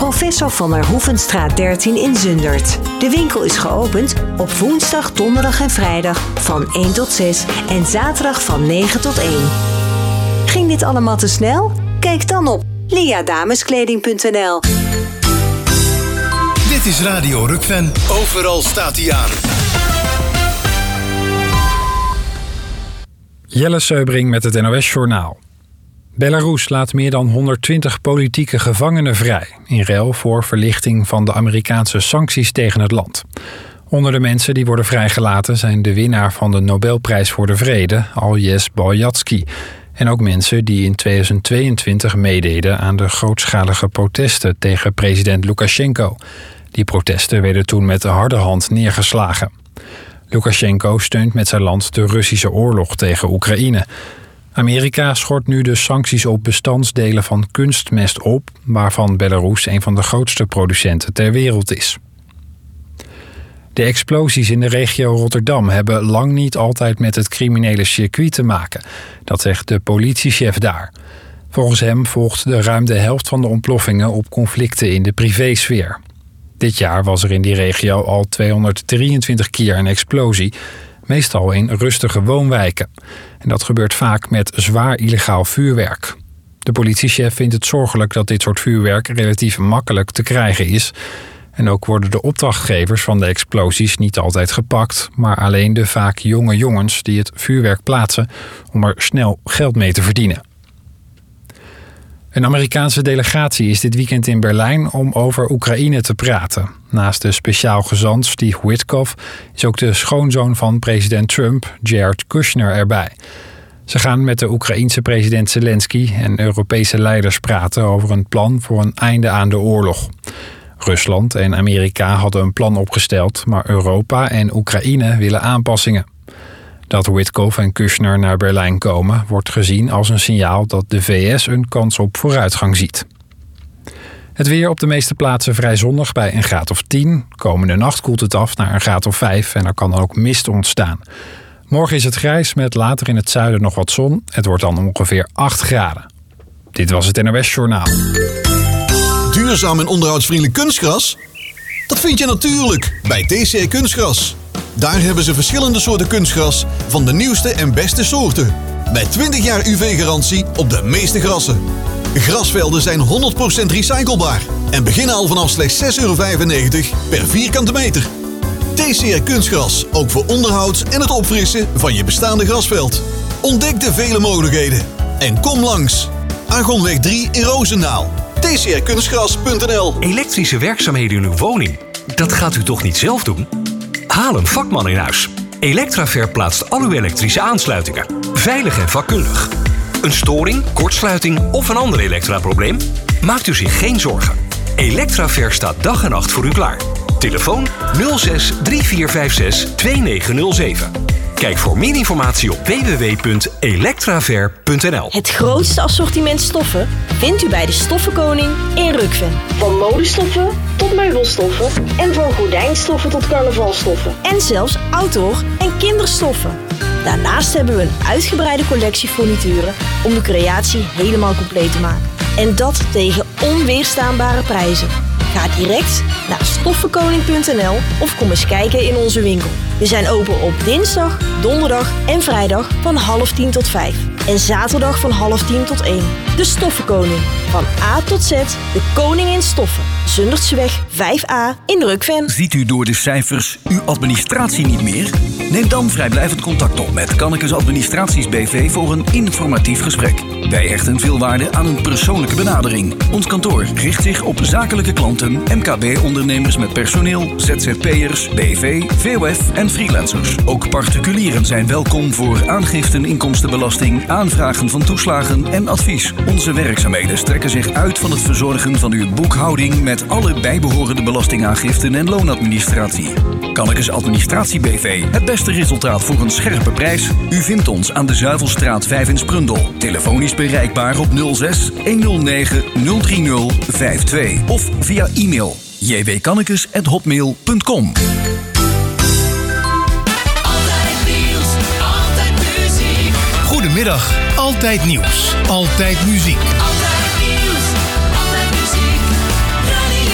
Professor van der Hoevenstraat 13 in Zundert. De winkel is geopend op woensdag, donderdag en vrijdag van 1 tot 6 en zaterdag van 9 tot 1. Ging dit allemaal te snel? Kijk dan op leadameskleding.nl. Dit is Radio Rukven. Overal staat hij aan. Jelle Seubring met het NOS-journaal. Belarus laat meer dan 120 politieke gevangenen vrij, in ruil voor verlichting van de Amerikaanse sancties tegen het land. Onder de mensen die worden vrijgelaten zijn de winnaar van de Nobelprijs voor de Vrede, Aljaž Beljatsky, en ook mensen die in 2022 meededen aan de grootschalige protesten tegen president Lukasjenko. Die protesten werden toen met de harde hand neergeslagen. Lukasjenko steunt met zijn land de Russische oorlog tegen Oekraïne. Amerika schort nu de sancties op bestandsdelen van kunstmest op, waarvan Belarus een van de grootste producenten ter wereld is. De explosies in de regio Rotterdam hebben lang niet altijd met het criminele circuit te maken. Dat zegt de politiechef daar. Volgens hem volgt ruim de helft van de ontploffingen op conflicten in de privésfeer. Dit jaar was er in die regio al 223 keer een explosie, meestal in rustige woonwijken. En dat gebeurt vaak met zwaar illegaal vuurwerk. De politiechef vindt het zorgelijk dat dit soort vuurwerk relatief makkelijk te krijgen is. En ook worden de opdrachtgevers van de explosies niet altijd gepakt, maar alleen de vaak jonge jongens die het vuurwerk plaatsen om er snel geld mee te verdienen. Een Amerikaanse delegatie is dit weekend in Berlijn om over Oekraïne te praten. Naast de speciaal gezant Steve Witkoff is ook de schoonzoon van president Trump, Jared Kushner, erbij. Ze gaan met de Oekraïense president Zelensky en Europese leiders praten over een plan voor een einde aan de oorlog. Rusland en Amerika hadden een plan opgesteld, maar Europa en Oekraïne willen aanpassingen. Dat Witkoff en Kushner naar Berlijn komen wordt gezien als een signaal dat de VS een kans op vooruitgang ziet. Het weer op de meeste plaatsen vrij zonnig bij een graad of 10. Komende nacht koelt het af naar een graad of 5 en er kan ook mist ontstaan. Morgen is het grijs met later in het zuiden nog wat zon. Het wordt dan ongeveer 8 graden. Dit was het NOS Journaal. Duurzaam en onderhoudsvriendelijk kunstgras? Dat vind je natuurlijk bij TCR Kunstgras. Daar hebben ze verschillende soorten kunstgras van de nieuwste en beste soorten. Met 20 jaar UV-garantie op de meeste grassen. Grasvelden zijn 100% recyclebaar en beginnen al vanaf slechts €6,95 per vierkante meter. TCR Kunstgras, ook voor onderhoud en het opfrissen van je bestaande grasveld. Ontdek de vele mogelijkheden en kom langs. Argonweg 3 in Roosendaal. tcrkunstgras.nl. Elektrische werkzaamheden in uw woning, dat gaat u toch niet zelf doen? Haal een vakman in huis. Electraver plaatst al uw elektrische aansluitingen. Veilig en vakkundig. Een storing, kortsluiting of een ander elektraprobleem? Maakt u zich geen zorgen. Electraver staat dag en nacht voor u klaar. Telefoon 06 3456 2907. Kijk voor meer informatie op www.electraver.nl. Het grootste assortiment stoffen vindt u bij de Stoffenkoning in Rukven. Van modestoffen tot meubelstoffen en van gordijnstoffen tot carnavalstoffen. En zelfs outdoor- en kinderstoffen. Daarnaast hebben we een uitgebreide collectie furnituren om de creatie helemaal compleet te maken. En dat tegen onweerstaanbare prijzen. Ga direct naar stoffenkoning.nl of kom eens kijken in onze winkel. We zijn open op dinsdag, donderdag en vrijdag van 9:30 tot 5. En zaterdag van 9:30 tot 1. De Stoffenkoning. Van A tot Z, de koning in stoffen. Zundertseweg 5A in Rukven. Ziet u door de cijfers uw administratie niet meer? Neem dan vrijblijvend contact op met Kannekes Administraties BV voor een informatief gesprek. Wij hechten veel waarde aan een persoonlijke benadering. Ons kantoor richt zich op zakelijke klanten, MKB-ondernemers met personeel, ZZP'ers, BV, VOF en freelancers. Ook particulieren zijn welkom voor aangiften inkomstenbelasting, aanvragen van toeslagen en advies. Onze werkzaamheden strekken zich uit van het verzorgen van uw boekhouding met alle bijbehorende belastingaangiften en loonadministratie. Kannekes Administratie BV. Het beste resultaat voor een scherpe prijs? U vindt ons aan de Zuivelstraat 5 in Sprundel. Telefonisch bereikbaar op 06 109 030 52 of via e-mail jwkannekes@hotmail.com. Goedemiddag, altijd nieuws, altijd muziek. Altijd nieuws, altijd muziek. Radio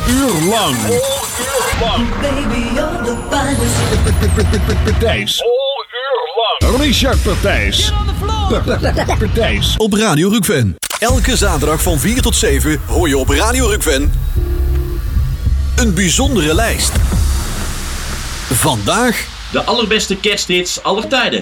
uur lang. Baby, you're the finest. Partijs. All uur lang. Richard Partijs. Partijs. Op Radio Rukven. Elke zaterdag van 4 tot 7 hoor je op Radio Rukven een bijzondere lijst. Vandaag de allerbeste kersthits aller tijden.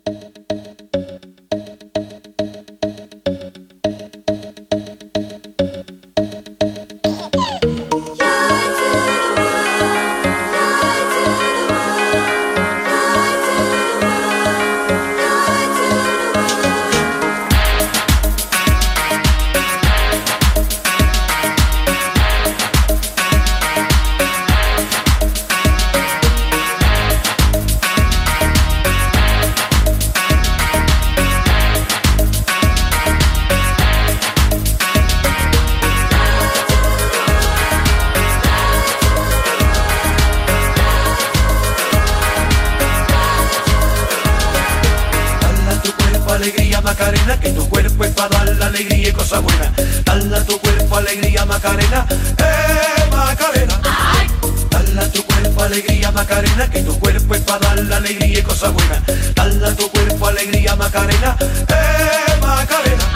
Macarena, que tu cuerpo es para dar la alegría y cosa buena. Dale a tu cuerpo alegría, Macarena, Macarena. Dale a tu cuerpo alegría, Macarena, que tu cuerpo es para dar la alegría y cosa buena. Dale a tu cuerpo alegría, Macarena, Macarena.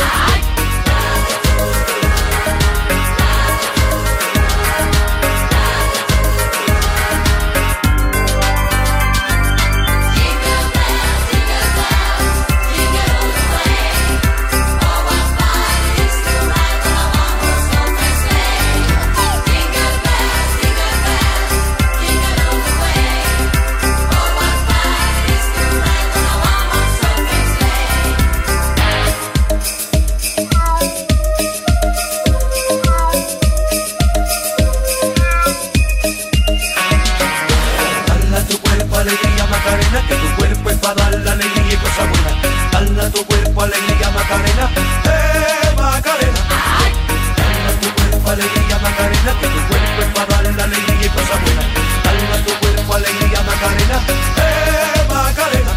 Que tu cuerpo es para dar la alegría y cosa buena. Dale a tu cuerpo alegría, Macarena, Macarena. Dale a tu cuerpo alegría, Macarena, que tu cuerpo es para dar la alegría y cosa buena. Dale a tu cuerpo alegría, Macarena, Macarena.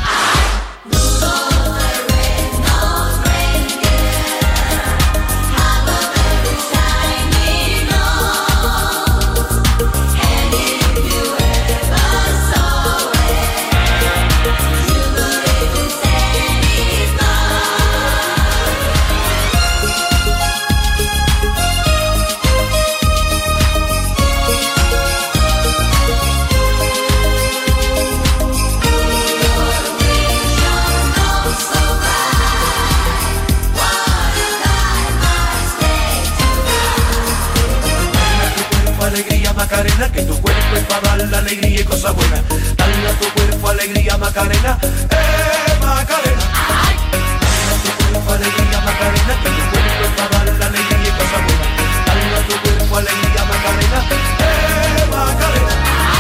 Macarena, que tu cuerpo es para dar la alegría y cosa buena. Dale a tu cuerpo alegría, Macarena, Macarena. Dale a tu cuerpo alegría, Macarena, que tu cuerpo es para dar la alegría y cosa buena. Dale a tu cuerpo alegría, Macarena, Macarena.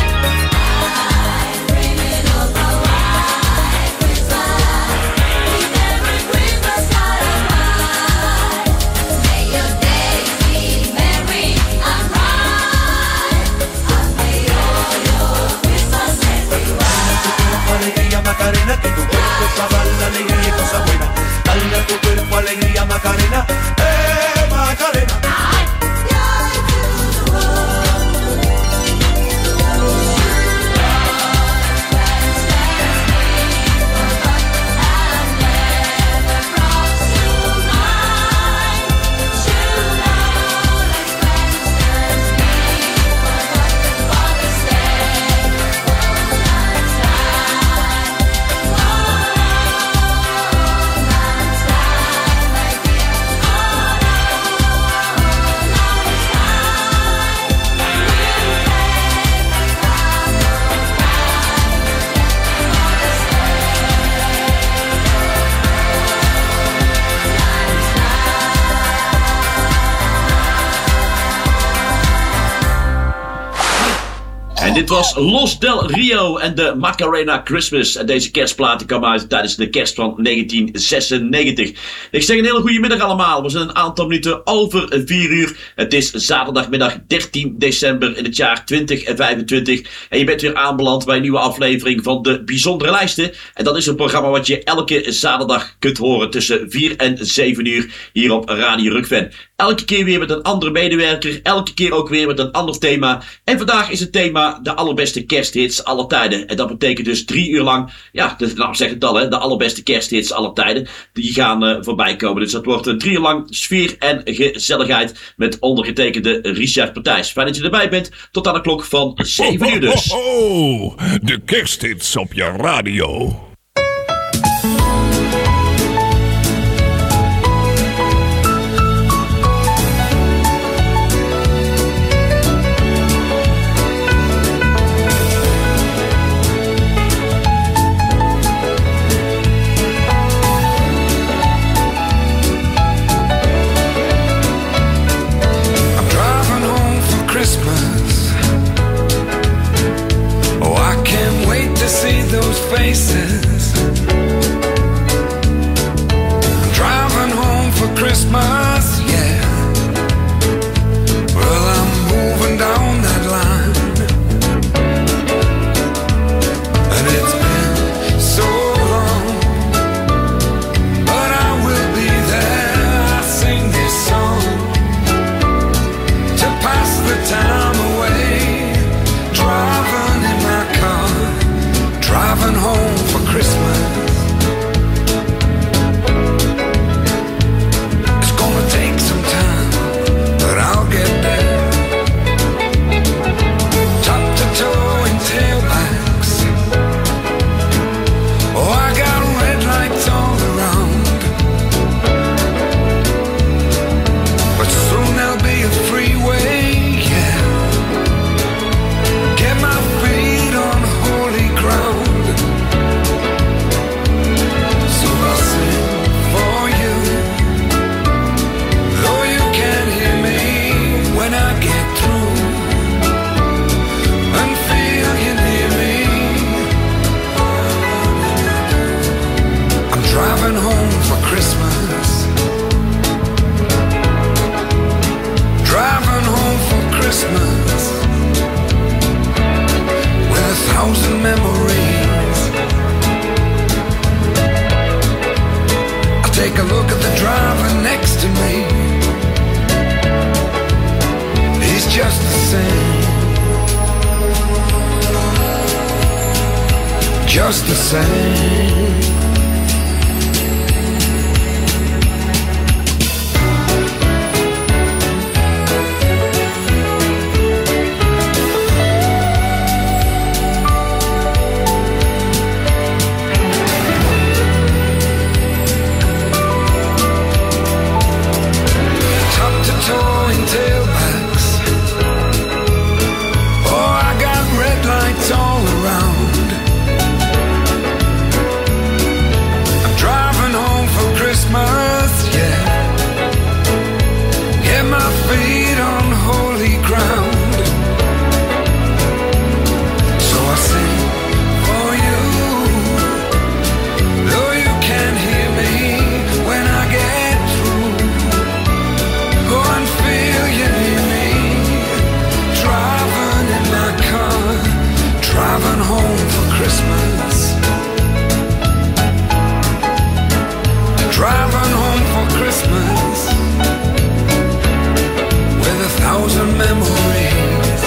Macarena, que tu cuerpo es para dar la alegría y cosa buena. Dale a tu cuerpo alegría, Macarena, Macarena. En dit was Los Del Rio en de Macarena Christmas. En deze kerstplaat kwam uit tijdens de kerst van 1996. Ik zeg een hele goede middag allemaal. We zijn een aantal minuten over 4 uur. Het is zaterdagmiddag 13 december in het jaar 2025. En je bent weer aanbeland bij een nieuwe aflevering van de Bijzondere Lijsten. En dat is een programma wat je elke zaterdag kunt horen tussen 4 en 7 uur hier op Radio Rukven. Elke keer weer met een andere medewerker. Elke keer ook weer met een ander thema. En vandaag is het thema de allerbeste kersthits aller tijden. En dat betekent dus 3 uur lang, ja, nou zeg het al hè, de allerbeste kersthits aller tijden. Die gaan voorbij komen. Dus dat wordt 3 uur lang sfeer en gezelligheid met ondergetekende Richard Partijs. Fijn dat je erbij bent. Tot aan de klok van 7 uur dus. De kersthits op je radio. Faces. I'm driving home for Christmas, yeah. Well, I'm moving down that line, and it's been so long, but I will be there. I sing this song to pass the time away, driving in my car, driving home for Christmas. It's gonna take some time, but I'll get there. Top to toe in tailbacks. Oh, I got red lights all around, but soon there'll be a freeway, yeah. Get my feet on holy ground. Driving home for Christmas. Driving home for Christmas with 1,000 memories. I take a look at the driver next to me. He's just the same. Just the same. Tailbacks. Oh, I got red lights all around. I'm driving home for Christmas, yeah. Get my feet on holy ground. So I sing for you, though you can't hear me when I get through. Go and feel you near me. Driving in my car, driving home for Christmas. Driving home for Christmas with 1,000 memories.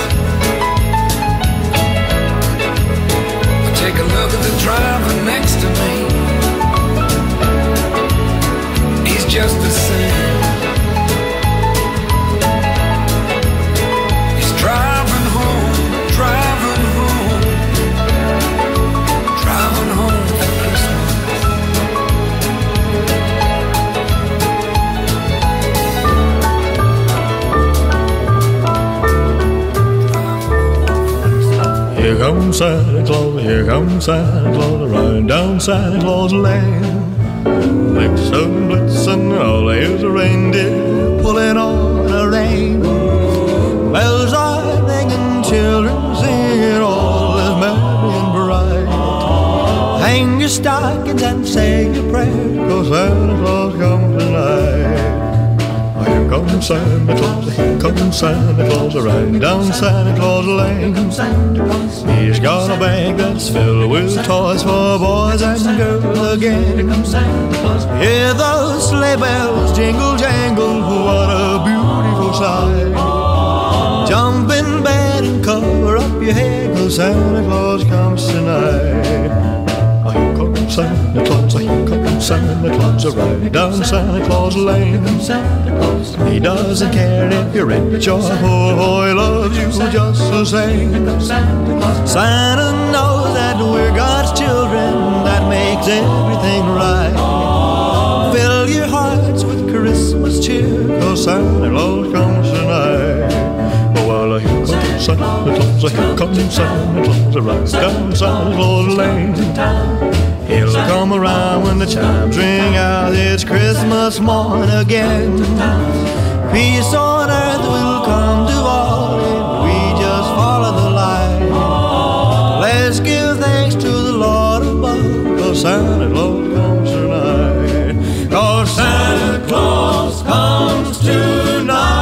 I take a look at the driver next to me. He's just the same. Driving home, driving home, driving home for Christmas. Here comes Santa Claus, here comes Santa Claus, riding down Santa Claus Lane. Blitzen, blitzen, all here's a reindeer pulling on a rein. Bells are ringing, children singing, all is merry and bright. Hang your stockings and say your prayers, 'cause Santa Claus comes tonight. Here comes Santa Claus, here comes Santa Claus, riding down Santa Claus Lane. He's got a bag that's filled with toys for boys and girls again. Hear those sleigh bells jingle jangle, what a beautiful sight. Jump in bed and cover up your head, 'cause Santa Claus comes tonight. Here comes Santa Claus, here comes Santa Claus, riding down Santa Claus Lane. He doesn't care if you're rich or poor, he loves you just the same. Santa knows that we're God's children, that makes everything right. Fill your hearts with Christmas cheer, 'cause Santa Claus comes tonight. Well, here comes Santa Claus, here comes Santa Claus, right down Santa Claus Lane. He'll come around when the chimes ring out, it's Christmas morn again. Peace on earth will come to all if we just follow the light. Let's give thanks to the Lord above, 'cause Santa Claus comes tonight. 'Cause Santa Claus comes tonight.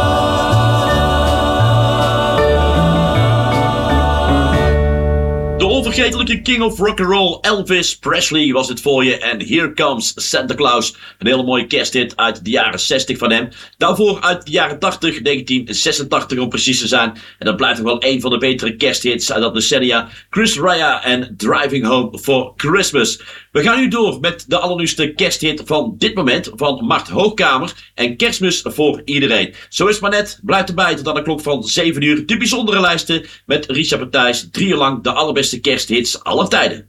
Onvergetelijke King of Rock'n'Roll Elvis Presley was het voor je. En Here Comes Santa Claus. Een hele mooie kersthit uit de jaren 60 van hem. Daarvoor uit de jaren 80, 1986 om precies te zijn. En dat blijft nog wel een van de betere kersthits uit dat decennia. Chris Rea en Driving Home for Christmas. We gaan nu door met de allernieuwste kersthit van dit moment. Van Mart Hoogkamer. En Kerstmis voor iedereen. Zo is het maar net. Blijf erbij tot aan de klok van 7 uur. De bijzondere lijsten met Richard Partijs. 3 uur lang de allerbeste kersthits aller tijden.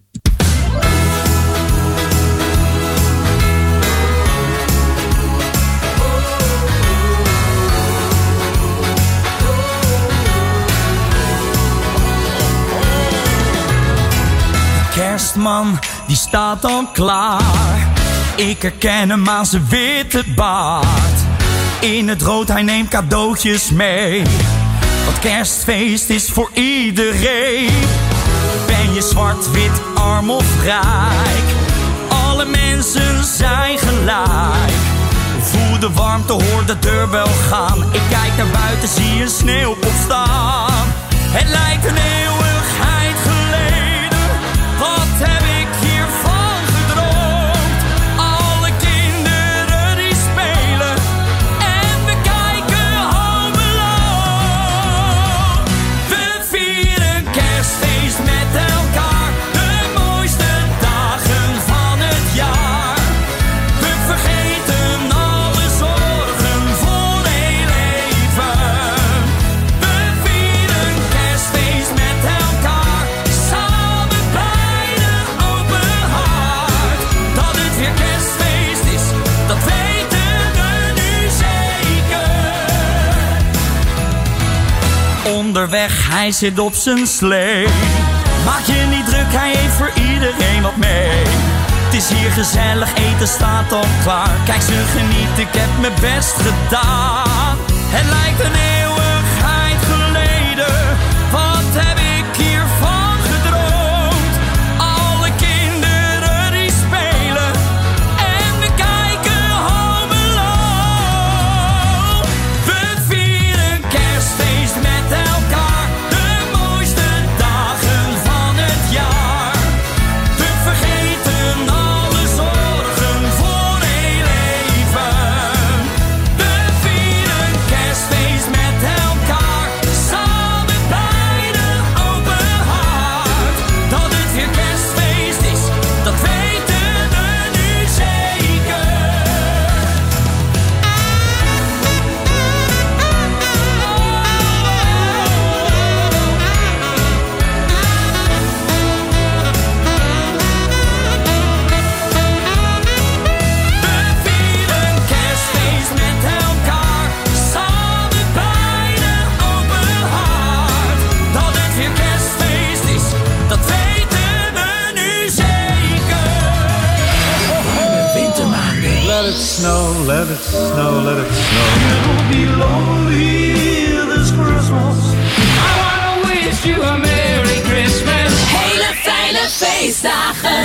Kerstman, die staat al klaar. Ik herken hem aan zijn witte baard. In het rood, hij neemt cadeautjes mee. Want kerstfeest is voor iedereen. Ben je zwart, wit, arm of rijk? Alle mensen zijn gelijk. Voel de warmte, hoor de deurbel gaan. Ik kijk naar buiten, zie een sneeuwpop staan. Het lijkt een eeuwigheid geleden. Wat heb ik hiervan gedroomd? Alle kinderen die spelen. En we kijken Home Alone. We vieren kerstfeest met elkaar. De mooiste dagen van het jaar. We vergeten alle zorgen voor heel even. We vieren kerstfeest met elkaar. Samen bij de open haard. Dat het weer kerstfeest is, dat weten we nu zeker. Onderweg, hij zit op zijn slee. Maak je niet druk, hij heeft voor iedereen wat mee. Het is hier gezellig, eten staat al klaar. Kijk ze genieten, ik heb mijn best gedaan. Het lijkt een eeuwigheid geleden. Wat heb ik hiervan gedroomd? Alle kinderen die spelen. En we kijken Home Alone. We vieren kerstfeest met elkaar. De mooiste dagen van het jaar. We vergeten alle zorgen voor heel even. We vieren kerstfeest met elkaar. Samen bij de open haard. Dat het weer kerstfeest is, dat weten we nu zeker. We vieren kerstfeest met elkaar. Samen bij de open haard. Dat het weer kerstfeest is, dat weten we nu zeker. Wintermaanden. Let it snow, let it snow, let it snow. It'll be lonely this Christmas. I wanna wish you a Merry Christmas. Hele fijne feestdagen.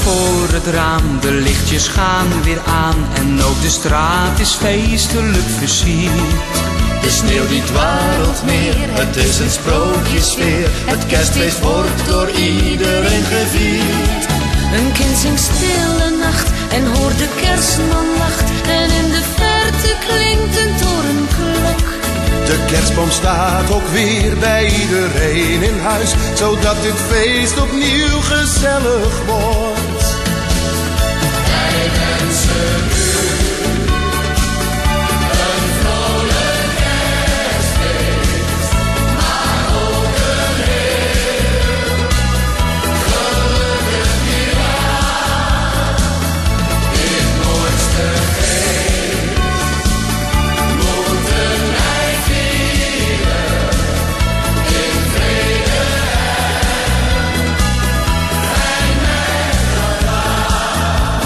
voor het raam, de lichtjes gaan weer aan en ook de straat is feestelijk versierd. De sneeuw die dwarrelt meer, het is een sprookjesfeer. Het kerstfeest wordt door iedereen gevierd. Een kind zingt stille nacht en hoort de kerstman lacht. En in de verte klinkt een torenklok. De kerstboom staat ook weer bij iedereen in huis, zodat dit feest opnieuw gezellig wordt. Wij wensen u een vrolijk kerstfeest, maar ook een heel gelukkig nieuwjaar. Dit mooiste feest moeten wij vieren in vrede en fijn met elkaar.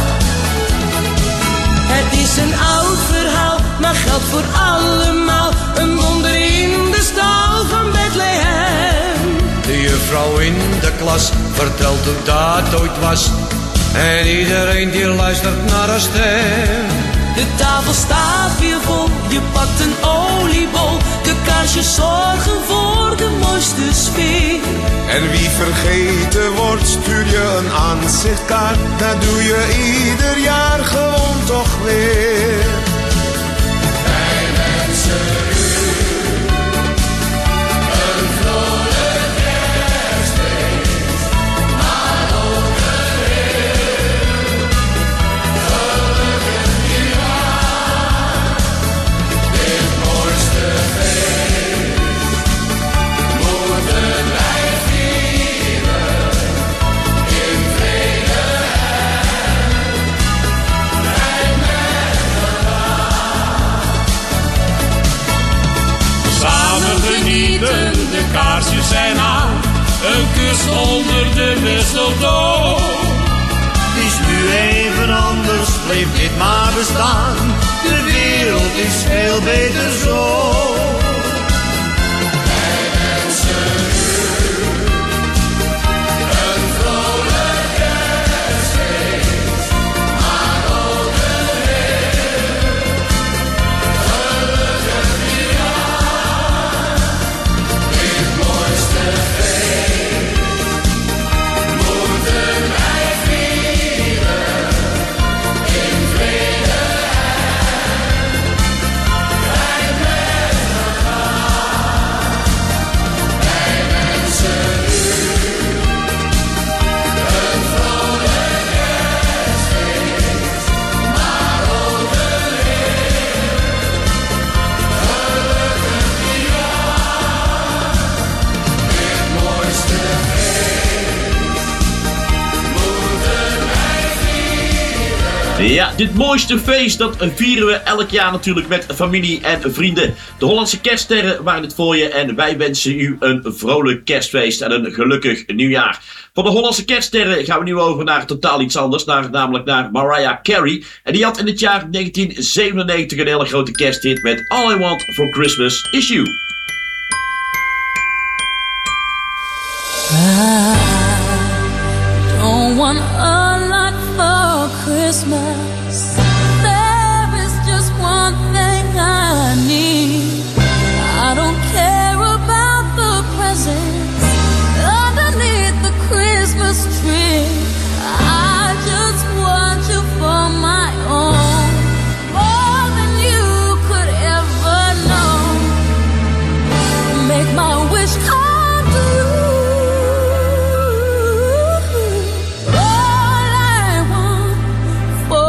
Het is een oud verhaal, maar geldt voor allemaal. Een wonder in de stal van Bethlehem. De juffrouw in de klas vertelt hoe dat ooit was. En iedereen die luistert naar haar stem. De tafel staat weer vol, je pakt een oliebol. De kaarsjes zorgen voor de mooiste sfeer. En wie vergeten wordt, stuur je een aanzichtkaart. Dat doe je ieder jaar gewoon toch weer. Wij wensen u een vrolijk kerstfeest, maar ook een heel gelukkig nieuwjaar. Dit mooiste feest moeten wij vieren in vrede en fijn met elkaar. Samen genieten, de kaarsjes zijn aan. Een kus onder de mistletoe. Het is nu even anders, bleef dit maar bestaan. De wereld is veel beter zo. Wij wensen u een vrolijk kerstfeest, maar ook een heel gelukkig nieuwjaar. Dit mooiste feest moeten wij vieren in vrede en fijn met elkaar. Wij wensen u een vrolijk kerstfeest, maar ook een heel gelukkig nieuwjaar. Dit mooiste feest moeten wij vieren. Ja, dit mooiste feest dat vieren we elk jaar natuurlijk met familie en vrienden. De Hollandse kerststerren waren het voor je en wij wensen u een vrolijk kerstfeest en een gelukkig nieuwjaar. Van de Hollandse kerststerren gaan we nu over naar totaal iets anders, namelijk naar Mariah Carey. En die had in het jaar 1997 een hele grote kersthit met All I Want for Christmas Is You. I don't want a lot for Christmas. There is just one thing I need. I don't care about the presents underneath the Christmas tree. I just want you for my own, more than you could ever know. Make my wish come true. All I want for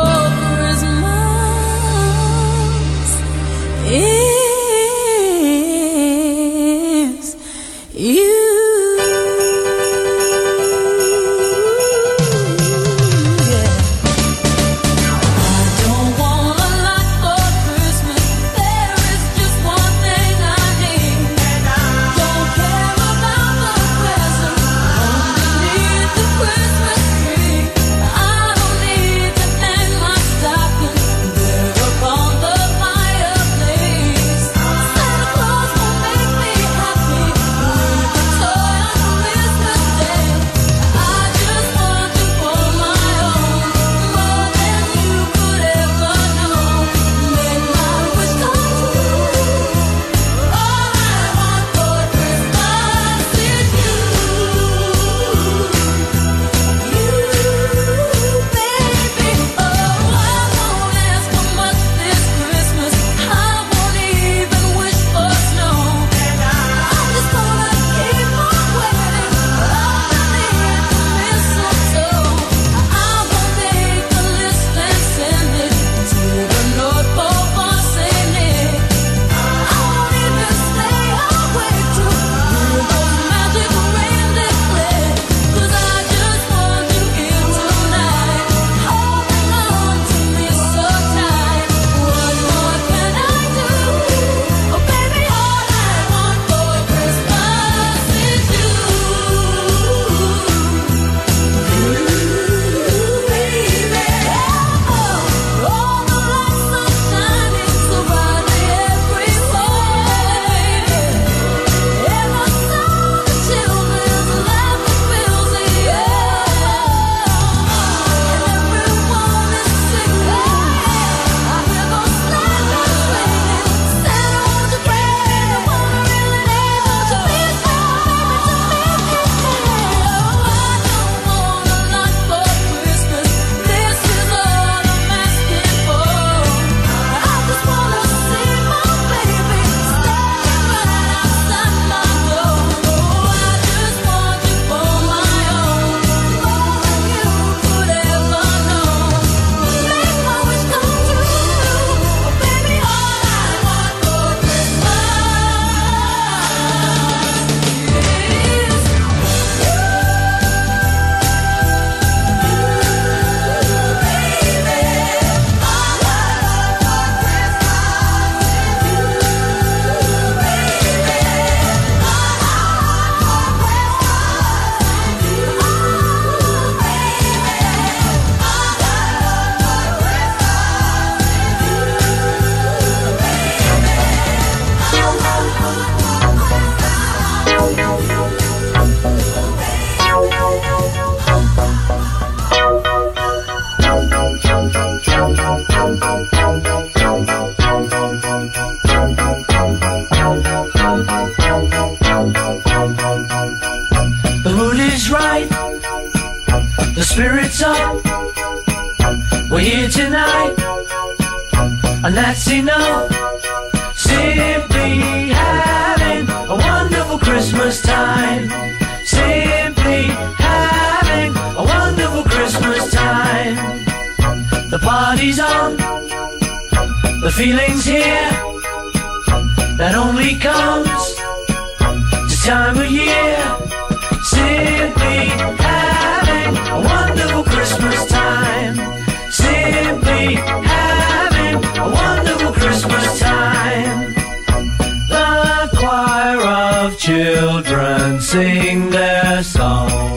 and that's enough. Simply having a wonderful Christmas time. Simply having a wonderful Christmas time. The party's on, the feeling's here, that only comes this time of year. Simply having a wonderful Christmas time. Simply having a wonderful Christmas time. The choir of children sing their song.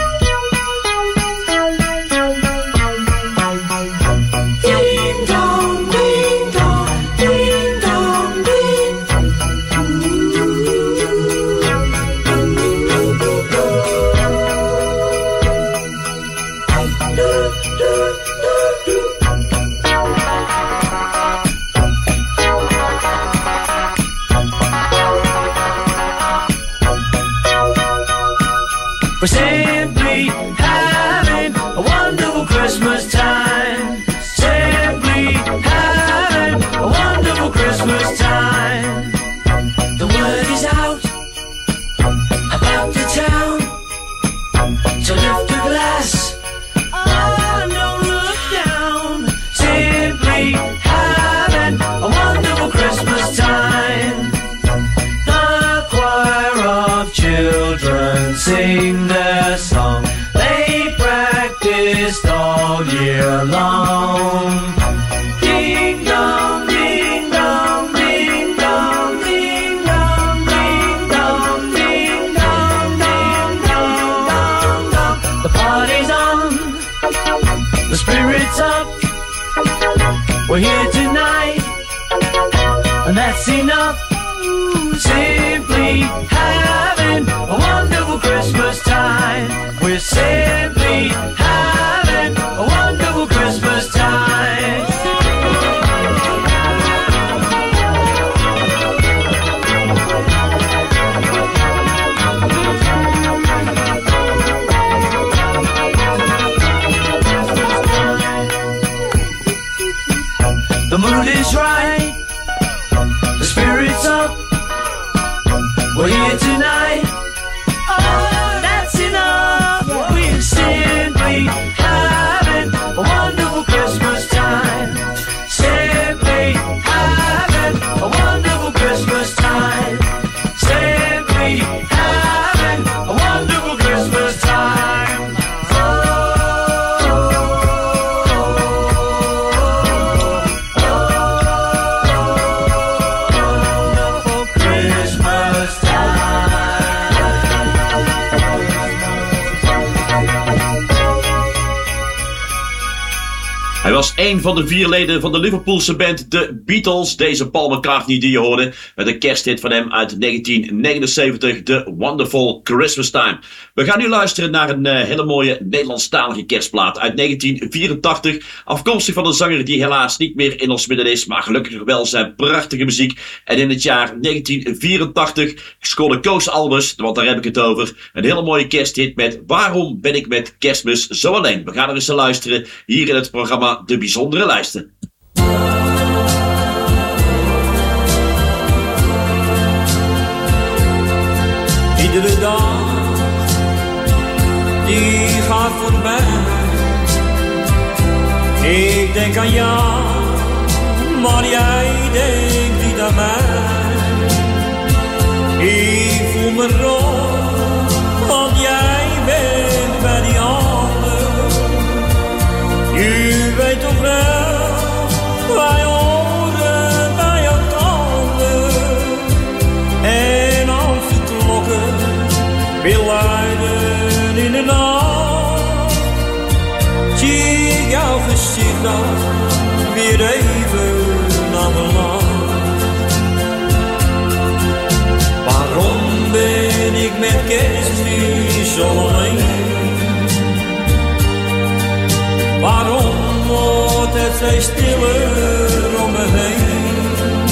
Ding dong, ding dong, ding dong, ding. We're simply having a wonderful Christmas time. Simply having a wonderful Christmas time. The word is out about the town to lift a glass. Oh, don't look down. Simply having a wonderful Christmas time. The choir of children sing their song. They practiced all year long. Ding dong, ding dong, ding dong, ding dong, ding dong, ding dong, ding dong, dong, dong. The party's on, the spirit's up. We're here tonight, and that's enough. Simply having a wonderful Christmas time. We're simply having a wonderful Christmas time. The mood is right, the spirit's up. We're here tonight. Oh, that's enough. We're simply having a wonderful Christmas time. Simply having a wonderful Christmas time. Simply having a wonderful Christmas time. Hij was een van de 4 leden van de Liverpoolse band The Beatles. Deze Paul McCartney die je hoorde met een kersthit van hem uit 1979, The Wonderful Christmas Time. We gaan nu luisteren naar een hele mooie Nederlandstalige kerstplaat uit 1984. Afkomstig van een zanger die helaas niet meer in ons midden is, maar gelukkig nog wel zijn prachtige muziek. En in het jaar 1984 scoorde Koos Albers, want daar heb ik het over, een hele mooie kersthit met Waarom ben ik met Kerstmis zo alleen? We gaan er eens naar luisteren hier in het programma De Bijzondere Lijsten. Iedere dag die gaat voorbij. Ik denk aan jou, maar jij denkt niet aan mij. Ik voel me rot, want jij bent bij die ander. Je weet toch wel, wij horen bij elkaar. En als de klokken weer luiden in de nacht, zie ik jouw gezicht dan weer even aan de lach. Waarom ben ik met Kerstmis zo alleen? Waarom wordt het steeds stiller om me heen?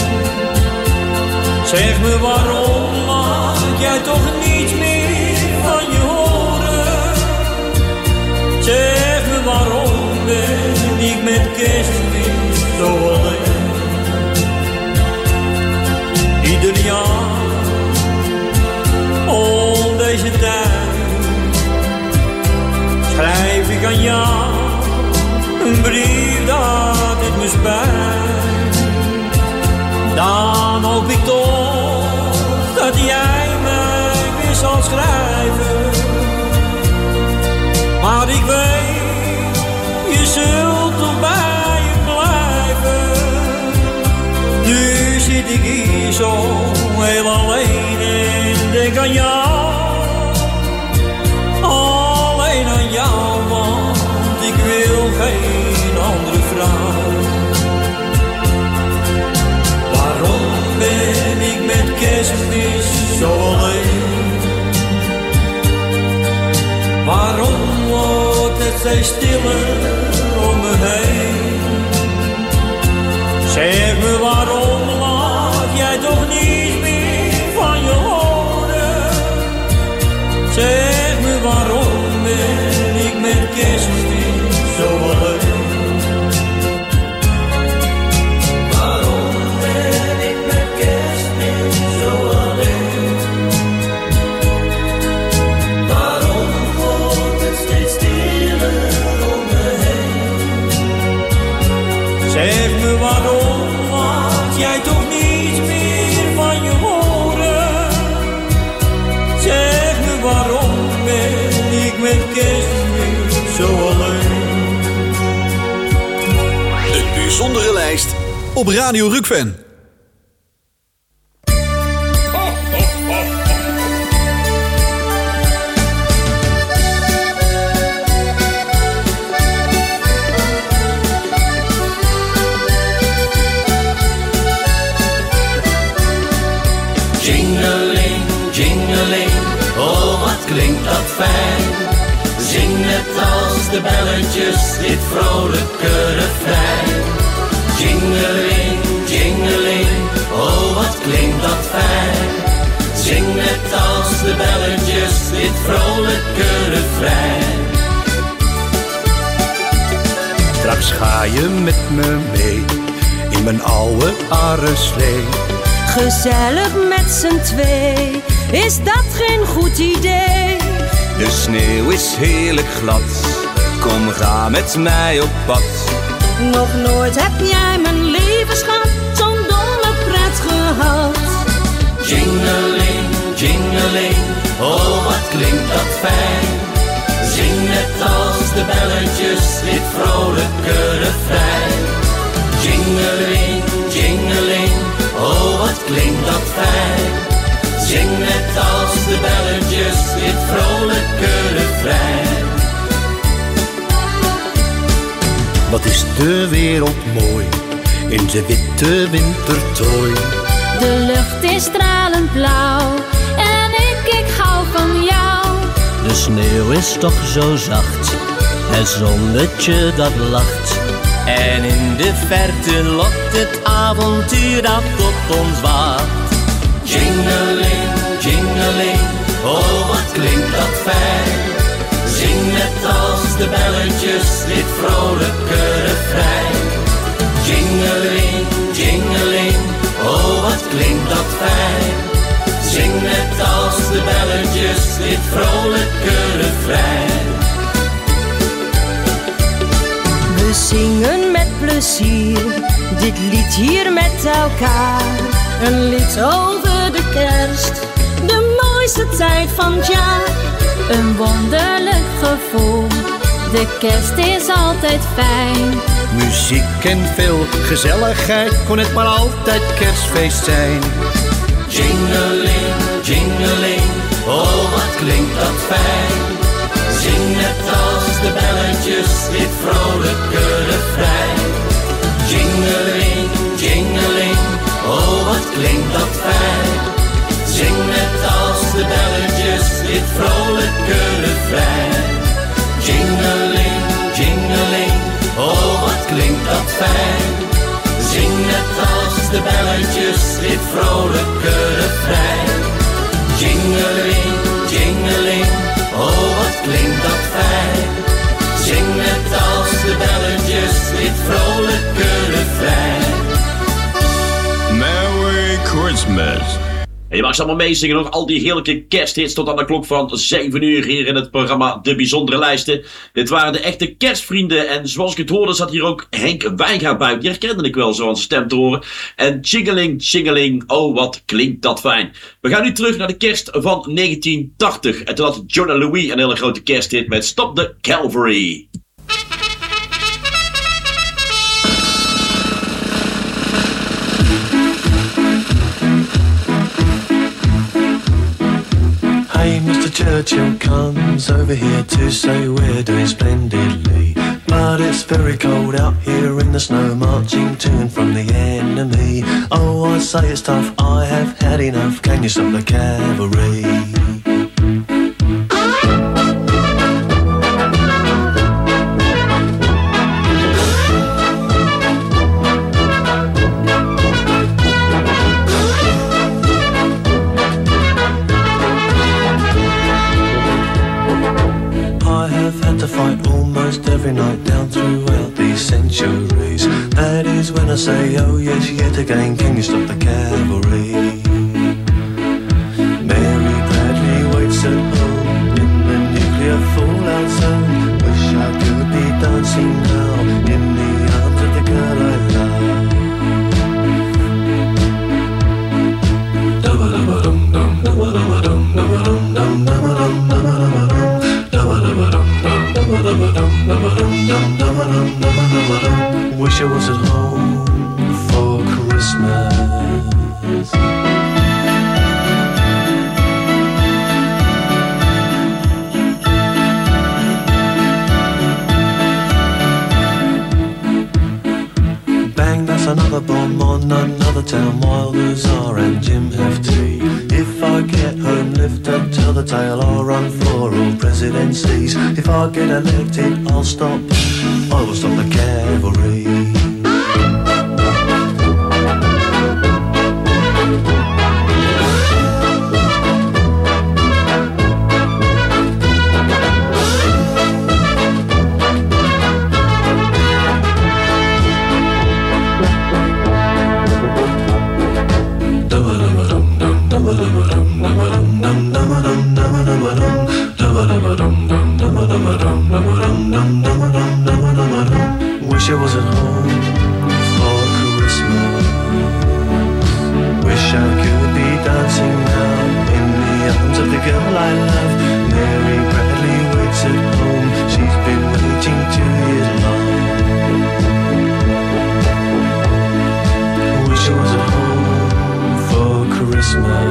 Zeg me waarom mag jij toch niets meer van je horen? Zeg me waarom ben ik met Kerstmis zo alleen? dat jij mij weer zal schrijven. Maar ik weet, je zult toch bij je blijven. Nu zit ik hier zo heel alleen en denk aan jou. Alleen aan jou, want ik wil geen andere vrouw. Waarom ben ik met Kerstmis zo alleen? Waarom wordt het steeds stiller om me heen? Zeg me waarom laat jij toch niet meer van je horen? Zeg me waarom ben ik met Kerstmis zo alleen? Waarom ben ik met Kerstmis zo alleen? Waarom wordt het steeds stiller om me heen? Zeg me waarom laat jij toch niets meer van je horen? Zeg me waarom ben ik met Kerstmis zo alleen? Een bijzondere lijst op Radio Rukven. Jingeling, jingeling, oh wat klinkt dat fijn. Zing net als de belletjes dit vrolijke refrein. Jingeling, jingeling, oh wat klinkt dat fijn. Zing net als de belletjes dit vrolijke refrein. Straks ga je met me mee in mijn oude arreslee. Gezellig met z'n twee, is dat geen goed idee? De sneeuw is heerlijk glad, kom ga met mij op pad. Nog nooit heb jij mijn leven schat zo'n dolle pret gehad. Jingeling, jingeling, oh wat klinkt dat fijn. Zing net als de belletjes dit vrolijke refrein. Jingeling, jingeling, oh wat klinkt dat fijn. Zing net als de belletjes dit vrolijke refrein. Wat is de wereld mooi in zijn witte wintertooi. De lucht is stralend blauw en ik hou van jou. De sneeuw is toch zo zacht, het zonnetje dat lacht. En in de verte lokt het avontuur dat op ons wacht. Jingeling, jingeling, oh wat klinkt dat fijn. Zing net als de belletjes dit vrolijke refrein. Jingeling, jingeling, oh wat klinkt dat fijn. Zing net als de belletjes dit vrolijke refrein. We zingen met plezier dit lied hier met elkaar. Een lied over de kerst, de mooiste tijd van het jaar. Een wonderlijk gevoel, de kerst is altijd fijn. Muziek en veel gezelligheid, kon het maar altijd kerstfeest zijn. Jingeling, jingeling, oh wat klinkt dat fijn. Zing net als de belletjes dit vrolijke refrein. Jingeling, jingeling, oh wat klinkt dat fijn. Zing net als de belletjes dit vrolijke refrein. Jingeling, jingeling, oh wat klinkt dat fijn. Zing net als de belletjes dit vrolijke refrein. Jingeling, jingeling, oh wat klinkt dat fijn. Zing net als de belletjes dit vrolijke refrein. Merry Christmas. En je mag ze allemaal meezingen nog, al die heerlijke kersthits tot aan de klok van 7 uur hier in het programma De Bijzondere Lijsten. Dit waren de echte kerstvrienden en zoals ik het hoorde zat hier ook Henk Wijngaard bij. Die herkende ik wel zo aan zijn stem te horen. En Tjingeling, tjingeling, oh wat klinkt dat fijn. We gaan nu terug naar de kerst van 1980. En toen had Jonna Louis een hele grote kersthit met Stop the Calvary. Hey, Mr. Churchill comes over here to say we're doing splendidly. But it's very cold out here in the snow, marching to and from the enemy. Oh, I say it's tough, I have had enough. Can you stop the cavalry? Every night down throughout these centuries. That is when I say, oh yes, yet again, can you stop the cavalry? Mary Bradley waits at home in the nuclear fallout zone. Wish I could be dancing now in the arms of the girl I love. Dum-ba-dum-ba-dum-dum, dum-ba-dum-ba-dum, dum-ba-dum-ba-dum. Wish I was at home for Christmas. Bang, that's another bomb on another town while the Tsar and Jim have tea. If I get home, lift and tell the tale, I'll run for all presidencies. If I get elected, I'll stop, I will stop the cavalry. Wish I was at home for Christmas. Wish I could be dancing now in the arms of the girl I love. Mary Bradley waits at home. She's been waiting 2 years long. Wish I was at home for Christmas.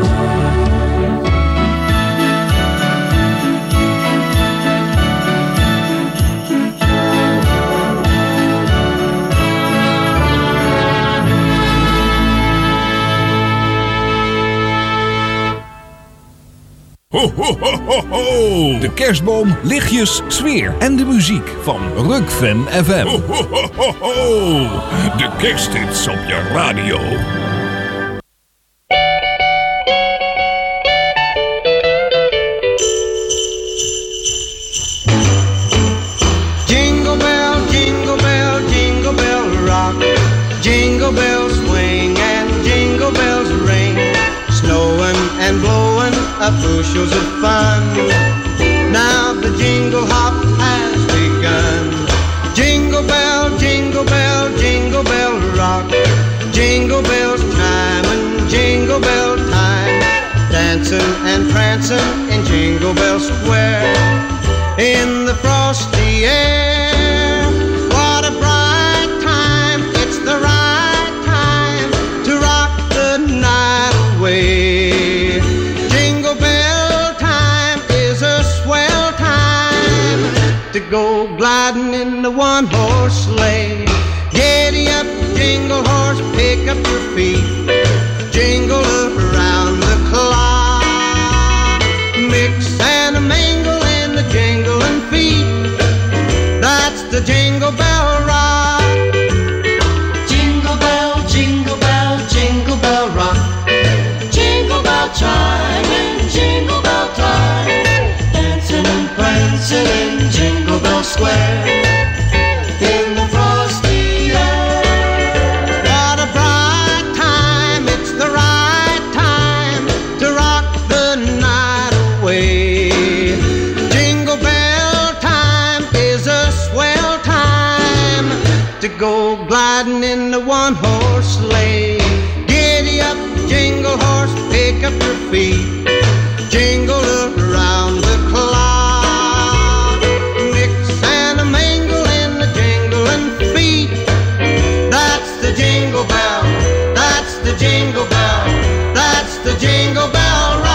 Ho, ho, ho, ho, ho. De kerstboom, lichtjes, sfeer en de muziek van Rockfan FM. Ho, ho, ho, ho, ho. De kersthits op je radio. Jingle bell, jingle bell, jingle bell rock. Jingle bells swing and jingle bells ring. Snowing and blowing up bushels of fun. Now the jingle hop has begun. Jingle bell, jingle bell, jingle bell rock. Jingle bells chime and jingle bell time. Dancing and prancing in Jingle Bell Square. In the frosty air. What a bright time, it's the right time to rock the night away. Jingle bell time is a swell time to go gliding in the one-horse sleigh. Giddy up, jingle horse, pick up your feet. Jingle around the clock. Mix and a mingle in the jingling feet. That's the Jingle Bell Rock. Jingle bell, jingle bell, jingle bell rock. Jingle bell chime and jingle bell time. Dancing and prancing in Jingle Bell Square. In the frosty air. What a bright time, it's riding in the one-horse sleigh. Giddy up, jingle horse, pick up your feet. Jingle around the clock. Mix and a mingle in the jingling feet. That's the jingle bell, that's the jingle bell, that's the jingle bell rock.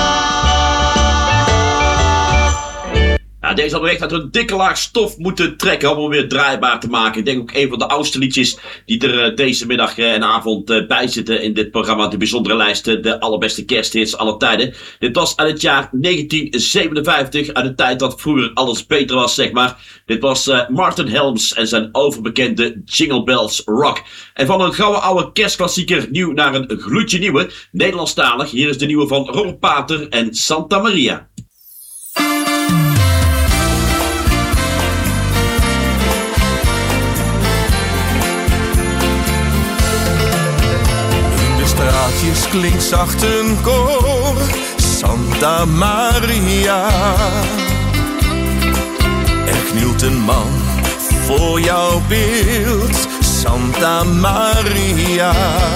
Ja, deze hadden we echt uit een dikke laag stof moeten trekken om hem weer draaibaar te maken. Ik denk ook een van de oudste liedjes die er deze middag en avond bij zitten in dit programma. De bijzondere lijst, de allerbeste kersthits aller tijden. Dit was uit het jaar 1957, uit de tijd dat vroeger alles beter was, zeg maar. Dit was Martin Helms en zijn overbekende Jingle Bells Rock. En van een gouden oude kerstklassieker nieuw naar een gloedje nieuwe, Nederlandstalig. Hier is de nieuwe van Robert Pater en Santa Maria. Straatjes klinkt zacht een koor, Santa Maria. Er knielt een man voor jouw beeld, Santa Maria.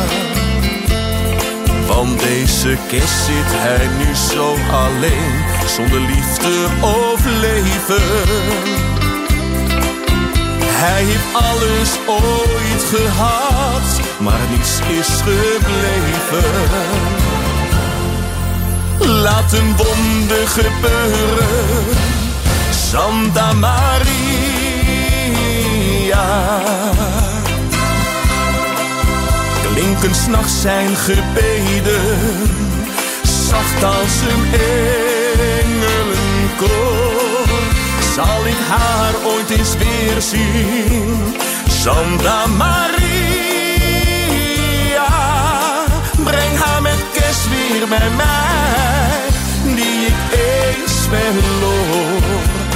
Want deze kerst zit hij nu zo alleen, zonder liefde of leven. Hij heeft alles ooit gehad, maar niets is gebleven. Laat een wonder gebeuren, Santa Maria. Klinken 's nachts zijn gebeden, zacht als een engelenkoor. Zal ik haar ooit eens weer zien, Santa Maria. Breng haar met kerst weer bij mij, die ik eens verloor.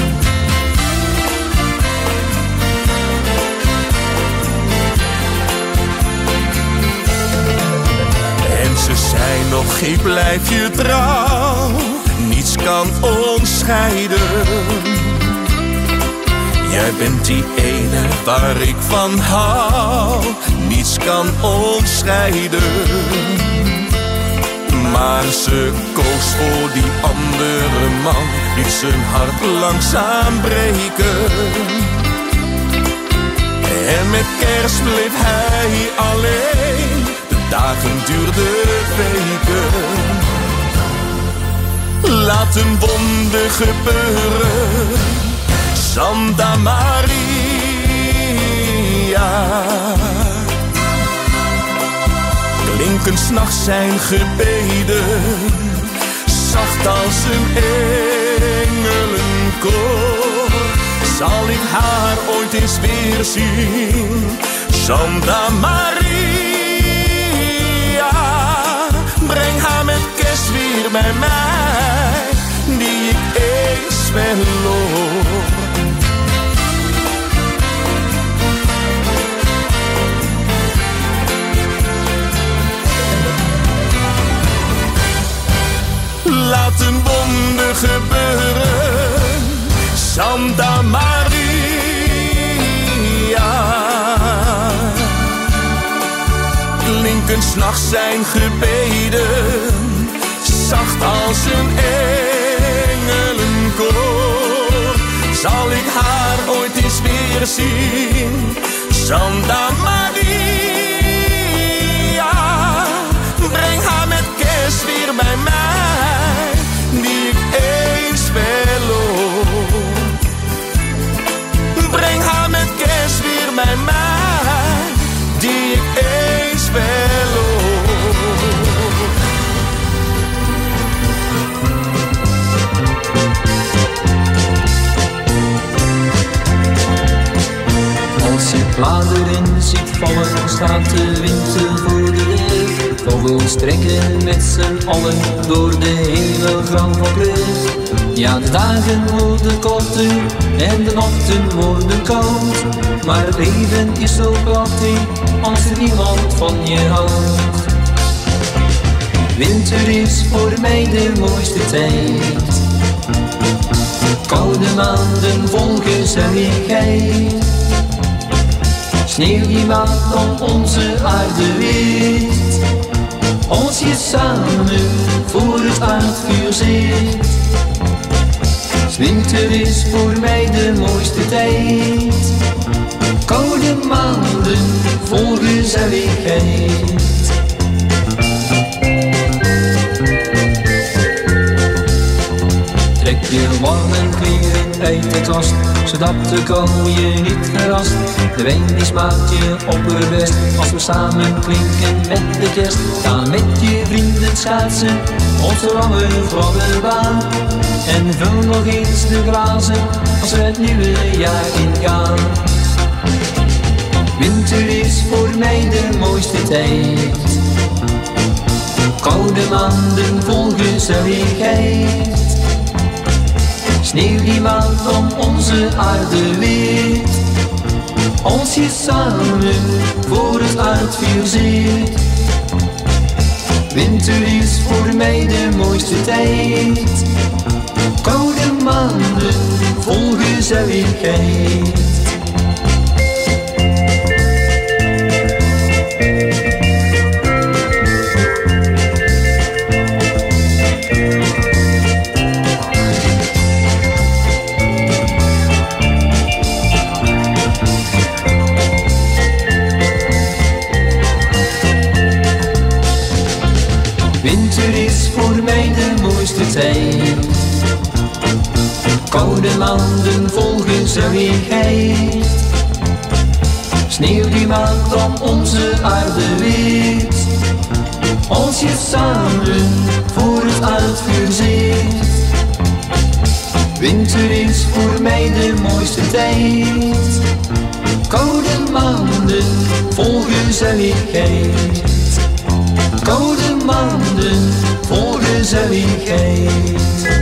En ze zei nog, ik blijf je trouw, niets kan ons scheiden. Jij bent die ene waar ik van hou, niets kan ons scheiden. Maar ze koos voor die andere man, liet zijn hart langzaam breken. En met kerst bleef hij alleen, de dagen duurden weken. Laat een wonder gebeuren, Santa Maria. Klinken 's nachts zijn gebeden, zacht als een engelenkoor. Zal ik haar ooit eens weer zien, Santa Maria. Breng haar met kerst weer bij mij, die ik eens verloor. Laat een wonder gebeuren, Santa Maria. Klinken 's nachts zijn gebeden, zacht als een engelenkoor. Zal ik haar ooit eens weer zien, Santa Maria. Breng haar met kerst weer bij mij, die ik eens verloor. Breng haar met kerst weer bij mij, die ik eens verloor. Als je bladeren ziet vallen, staat de winter voor de deur. Vogels trekken met z'n allen door de hele grauw van kleur. Ja, de dagen worden korter en de nachten worden koud. Maar het leven is zo prachtig als er niemand van je houdt. Winter is voor mij de mooiste tijd. Koude maanden vol gezelligheid. Sneeuw die maakt om onze aarde wit. Als je samen voor het aardvuur zit. 's Winter is voor mij de mooiste tijd. Koude maanden vol gezelligheid. Trek je warme kleren uit de kast, zodat de kou je niet verrast. De wijn die smaakt je opperbest, als we samen klinken met de kerst. Ga met je vrienden schaatsen, onze lange vlaggen baan. En vul nog eens de glazen, als we het nieuwe jaar ingaan. Winter is voor mij de mooiste tijd. Koude maanden vol gezelligheid. Sneeuw die maakt om onze aarde wit. Als je samen voor het aardvuur zit. Winter is voor mij de mooiste tijd. Koude maanden vol gezelligheid. Winter is voor mij de mooiste tijd. Koude maanden vol gezelligheid. Sneeuw die maakt om onze aarde wit. Als je samen voor het aardvuur zit. Winter is voor mij de mooiste tijd. Koude maanden vol gezelligheid. Koude maanden vol gezelligheid.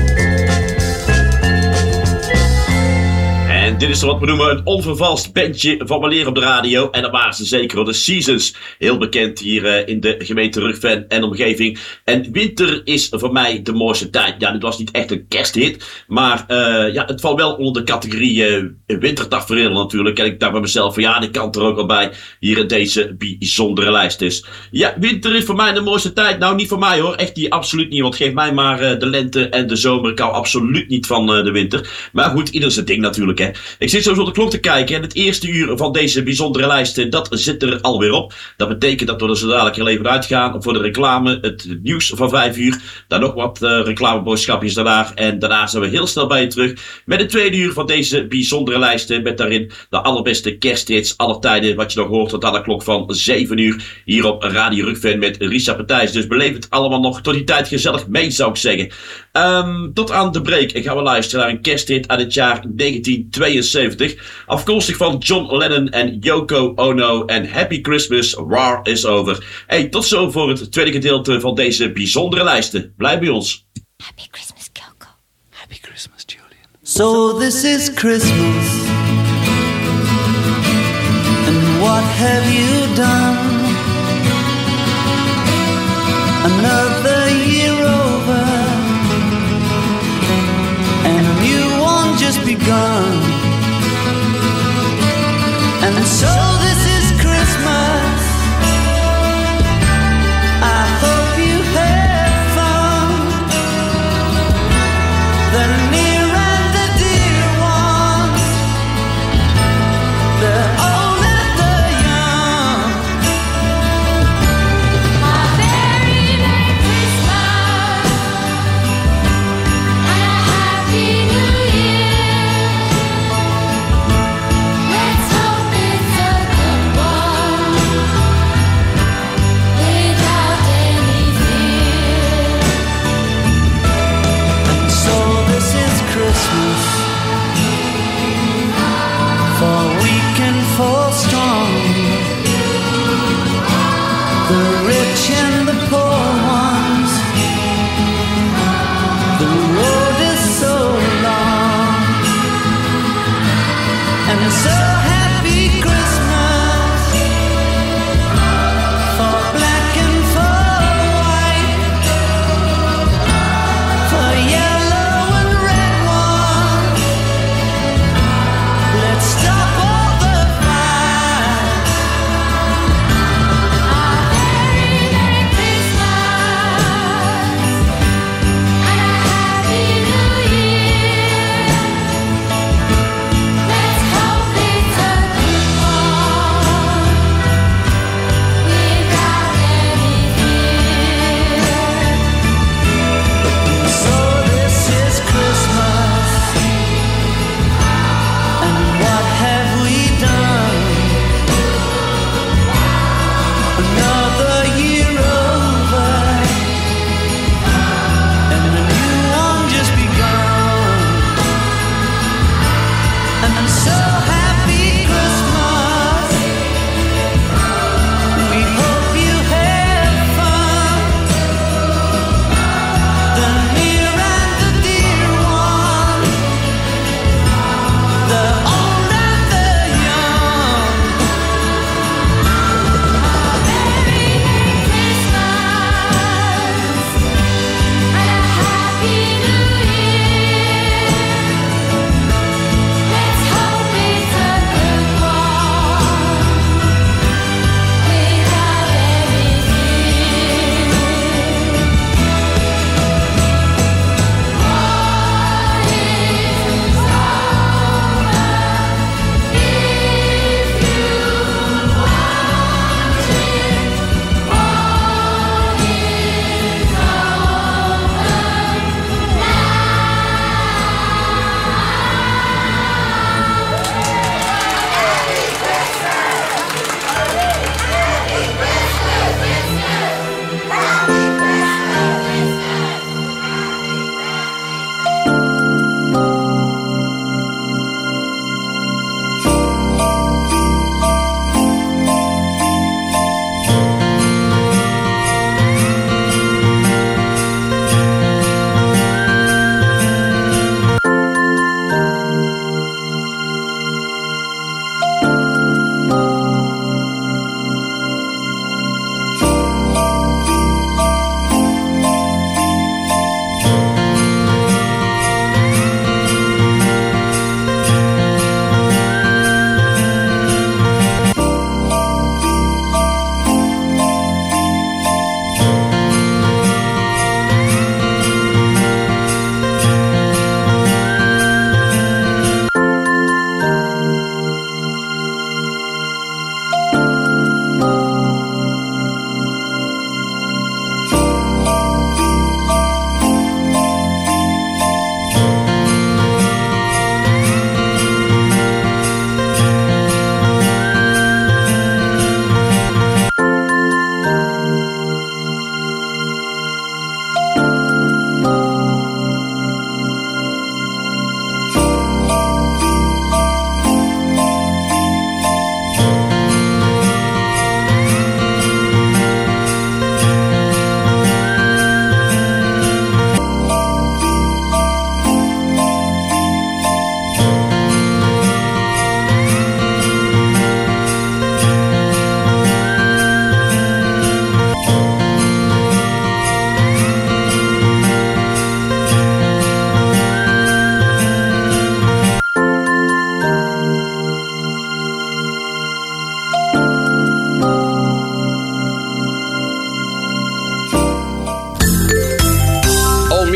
En dit is wat we noemen een onvervalst bandje van weleer op de radio. En dat waren ze zeker, de Seasons. Heel bekend hier in de gemeente Rugven en omgeving. En winter is voor mij de mooiste tijd. Ja, dit was niet echt een kersthit. Maar ja, het valt wel onder de categorie wintertafereel natuurlijk. En ik dacht bij mezelf van ja, die kan er ook al bij. Hier in deze bijzondere lijst dus. Ja, winter is voor mij de mooiste tijd. Nou, niet voor mij hoor. Echt niet, absoluut niet. Want geef mij maar de lente en de zomer. Ik hou absoluut niet van de winter. Maar goed, ieder zijn ding natuurlijk hè. Ik zit zo op de klok te kijken en het eerste uur van deze bijzondere lijst, dat zit er alweer op. Dat betekent dat we er zo dadelijk heel even uitgaan voor de reclame, het nieuws van 5 uur. Dan nog wat reclameboodschapjes daarna. En daarna zijn we heel snel bij je terug met het tweede uur van deze bijzondere lijst. Met daarin de allerbeste kersthits aller tijden. Wat je nog hoort tot aan de klok van 7 uur hier op Radio Rugven met Risa Partijs. Dus beleef het allemaal nog tot die tijd gezellig mee zou ik zeggen. Tot aan de break gaan we luisteren naar een kersthit uit het jaar 1972. Afkomstig van John Lennon en Yoko Ono en Happy Christmas, War is Over. Hey, tot zo voor het tweede gedeelte van deze bijzondere lijsten. Blijf bij ons. Happy Christmas, Kyoko. Happy Christmas, Julian. So this is Christmas, and what have you done? Another year over, and a new one just begun. And so this is Christmas. I hope you have fun. The near and the dear ones, the old and the young. A very Merry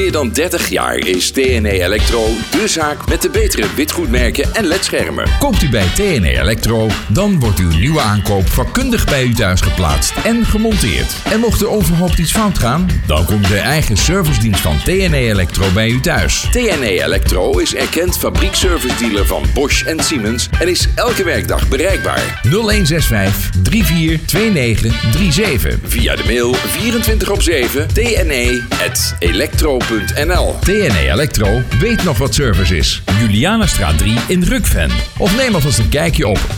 meer dan 30 jaar is TNE Electro de zaak met de betere witgoedmerken en ledschermen. Koopt u bij TNE Electro, dan wordt uw nieuwe aankoop vakkundig bij u thuis geplaatst en gemonteerd. En mocht er overhoopt iets fout gaan, dan komt de eigen servicedienst van TNE Electro bij u thuis. TNE Electro is erkend fabriekservice-dealer van Bosch en Siemens en is elke werkdag bereikbaar. 0165 342937. Via de mail 24/7 tne@electro.nl. TNE Electro weet nog wat service is. Julianastraat 3 in Rukven. Of neem alvast een kijkje op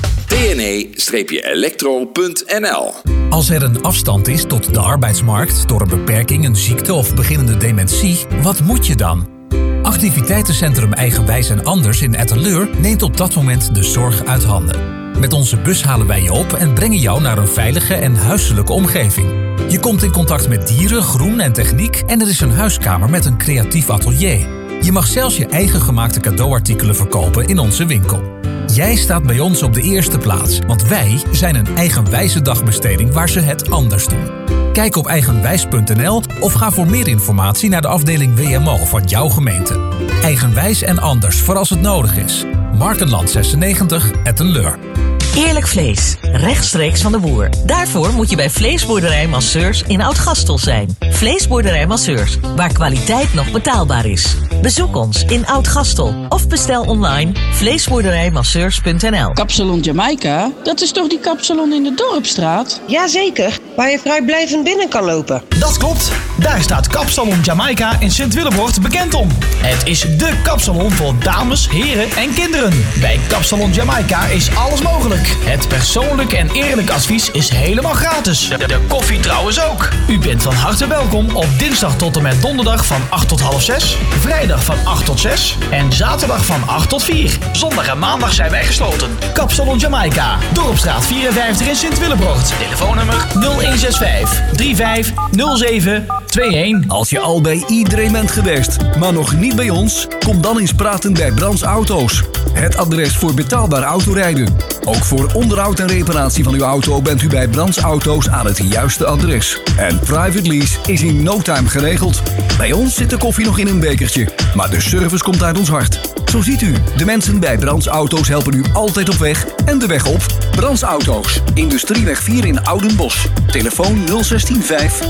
tne-electro.nl. Als er een afstand is tot de arbeidsmarkt door een beperking, een ziekte of beginnende dementie, wat moet je dan? Activiteitencentrum Eigenwijs en Anders in Etteleur neemt op dat moment de zorg uit handen. Met onze bus halen wij je op en brengen jou naar een veilige en huiselijke omgeving. Je komt in contact met dieren, groen en techniek en er is een huiskamer met een creatief atelier. Je mag zelfs je eigen gemaakte cadeauartikelen verkopen in onze winkel. Jij staat bij ons op de eerste plaats, want wij zijn een eigenwijze dagbesteding waar ze het anders doen. Kijk op eigenwijs.nl of ga voor meer informatie naar de afdeling WMO van jouw gemeente. Eigenwijs en Anders voor als het nodig is. Markenland 96, Etteleur. Eerlijk vlees, rechtstreeks van de boer. Daarvoor moet je bij Vleesboerderij Masseurs in Oud-Gastel zijn. Vleesboerderij Masseurs, waar kwaliteit nog betaalbaar is. Bezoek ons in Oud-Gastel of bestel online vleesboerderijmasseurs.nl. Kapsalon Jamaica, dat is toch die kapsalon in de Dorpstraat? Jazeker, waar je vrijblijvend binnen kan lopen. Dat klopt, daar staat Kapsalon Jamaica in Sint-Willebroort bekend om. Het is dé kapsalon voor dames, heren en kinderen. Bij Kapsalon Jamaica is alles mogelijk. Het persoonlijk en eerlijk advies is helemaal gratis. De koffie trouwens ook. U bent van harte welkom op dinsdag tot en met donderdag van 8 tot half 6, vrijdag van 8 tot 6 en zaterdag van 8 tot 4. Zondag en maandag zijn wij gesloten. Kapsalon Jamaica, Dorpstraat 54 in Sint-Willebroort. Telefoonnummer 0165 3507 21. Als je al bij iedereen bent geweest, maar nog niet bij ons, kom dan eens praten bij Brands Auto's. Het adres voor betaalbaar autorijden. Ook voor onderhoud en reparatie van uw auto bent u bij Brands Auto's aan het juiste adres. En private lease is in no time geregeld. Bij ons zit de koffie nog in een bekertje, maar de service komt uit ons hart. Zo ziet u, de mensen bij Brands Auto's helpen u altijd op weg en de weg op. Brands Auto's, Industrieweg 4 in Oudenbosch. Telefoon 0165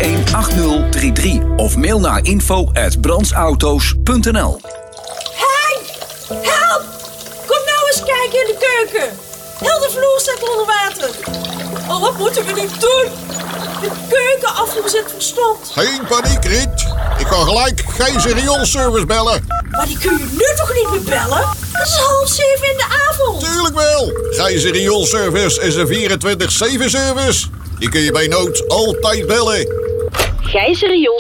318033 of mail naar info@brandsauto's.nl. Hey, help! Kom nou eens kijken in de keuken. Heel de vloer staat onder water. Oh, wat moeten we nu doen? De keukenafvoer zit verstomd. Geen paniek, Riet. Ik ga gelijk Gijzer Rioolservice bellen. Maar die kun je nu toch niet meer bellen? Het is 6:30 in de avond. Tuurlijk wel. Gijzer Rioolservice is een 24/7 service. Die kun je bij nood altijd bellen. Gijzer